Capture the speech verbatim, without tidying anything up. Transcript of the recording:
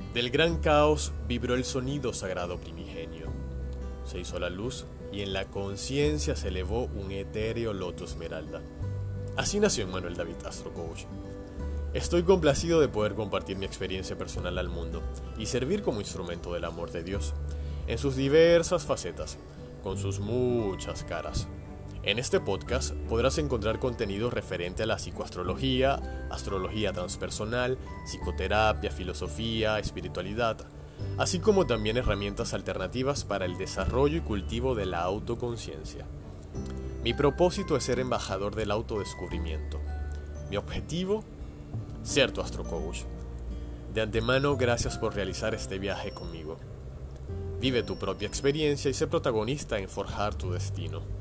Del gran caos vibró el sonido sagrado primigenio. Se hizo la luz y en la conciencia se elevó un etéreo loto esmeralda. Así nació Emmanuel David Astro Coach. Estoy complacido de poder compartir mi experiencia personal al mundo y servir como instrumento del amor de Dios, en sus diversas facetas, con sus muchas caras. En este podcast podrás encontrar contenido referente a la psicoastrología, astrología transpersonal, psicoterapia, filosofía, espiritualidad, así como también herramientas alternativas para el desarrollo y cultivo de la autoconciencia. Mi propósito es ser embajador del autodescubrimiento. Mi objetivo, ser tu astrocoach. De antemano, gracias por realizar este viaje conmigo. Vive tu propia experiencia y sé protagonista en forjar tu destino.